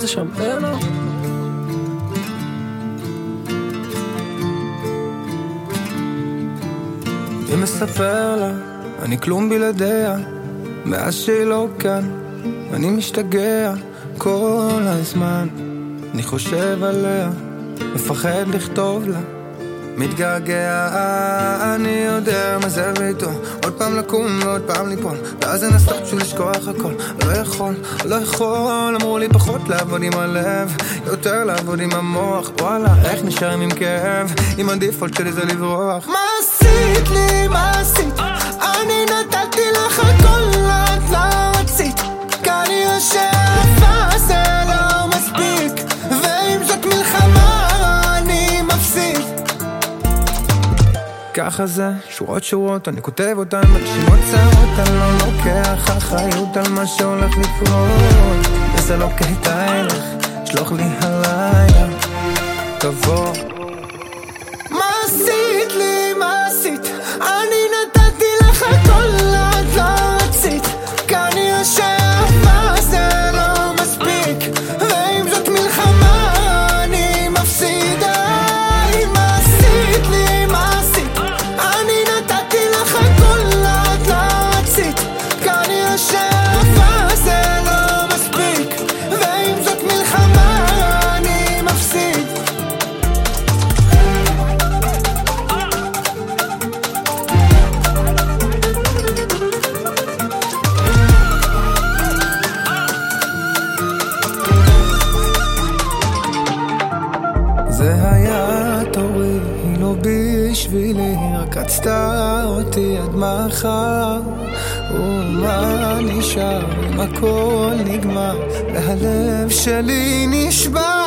זה שם, לא. היא מספר לה, אני כלום בלעדיה, מאז שהיא לא כאן, אני משתגע כל הזמן. אני חושב עליה, מפחד לכתוב לה, מתגעגע, אני יודע מה זה ביתו. עוד פעם לקום ועוד פעם ליפול, ואז לנסות שוב לשכוח הכל. לא יכול, אמרו לי פחות לעבוד עם הלב, יותר לעבוד עם המוח. וואלה, איך נשארים עם כאב, אם הדיפולט שלי זה לברוח. מה עשית לי, מה עשית? אני נתתי לך הכל, את לא רצית. כנראה שאהבה זה לא מספיק, ואם זאת מלחמה אני מפסיד. ככה זה, שורות אני כותב אותן, מגשימות צרות, אני לא לוקח אחריות על מה שהולך לקרות. וזה לא כדאי לך, שלוח לי הלילה, תבוא. מה עשית לי, מה עשית? אני נתתי לך הכל, את לא רצית. כנראה שאהבה זה לא מספיק, ואם זאת מלחמה אני מפסיד. מה עשית לי, מה עשית? אני נתתי לך הכל, את לא רצית. כנראה שאהבה זה לא מספיק, ואם זאת מלחמה אני מפסיד. זה היה תורי, היא לא בשבילי, רק רצתה אותי עד מחר. ומה נשאר אם הכל נגמר, והלב שלי נשבר.